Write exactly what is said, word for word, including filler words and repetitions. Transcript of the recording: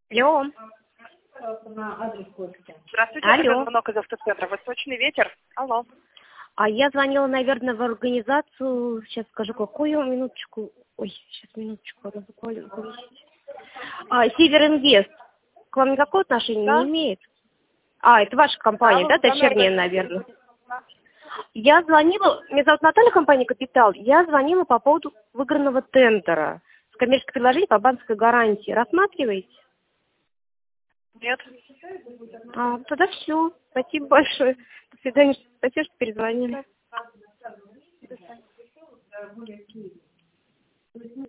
Алло. Здравствуйте, Алло. это звонок из автоцентра «Восточный ветер». Алло. А я звонила, наверное, в организацию, сейчас скажу, какую, минуточку. Ой, сейчас, минуточку, надо буквально повесить. А, Северинвест. К вам никакого отношения Да? не имеет? А, это ваша компания, Да, да, вы в данной дочерняя, организации. наверное? Я звонила, меня зовут Наталья, компания «Капитал». Я звонила по поводу выигранного тендера с коммерческое предложение по банковской гарантии. Рассматриваете? Нет. А, тогда все. Спасибо большое. До свидания. Спасибо, что перезвонили.